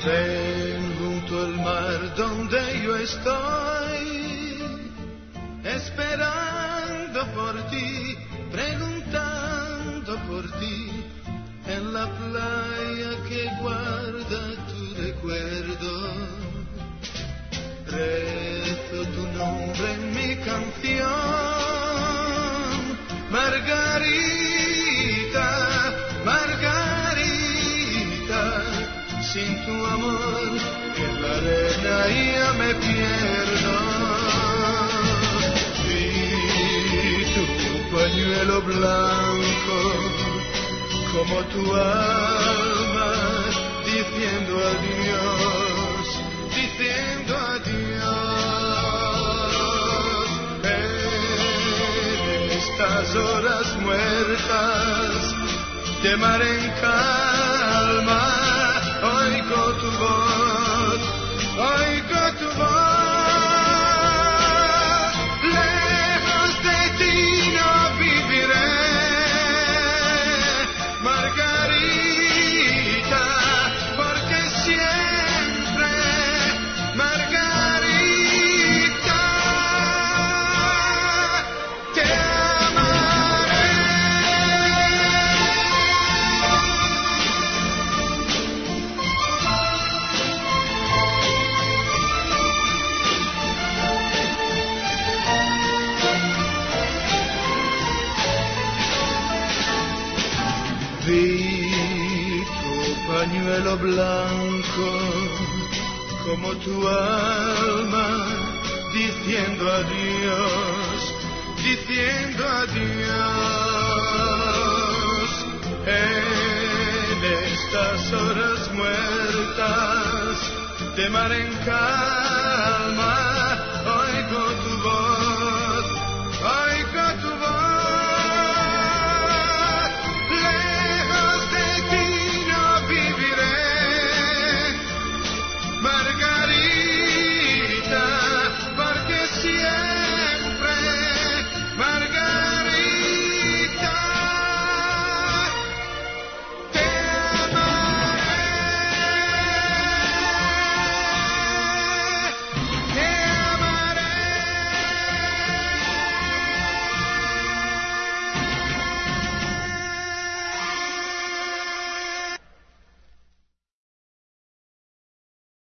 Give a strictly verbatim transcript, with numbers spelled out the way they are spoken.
Ven junto al mar donde yo estoy, esperando por ti, preguntando por ti, en la playa que guarda tu recuerdo. Rezo tu nombre en mi canción, Margarita, Margarita. Sin tu amor en la arena ya me pierdo. Vi tu pañuelo blanco como tu alma diciendo adiós, diciendo adiós. En estas horas muertas de mar en calma, oigo tu voz, oigo tu voz. Lejos de ti no viviré, Margarita, porque siempre, Margarita, te amaré. Vi tu pañuelo blanco como tu alma diciendo adiós, diciendo adiós. En estas horas muertas de mar en calma,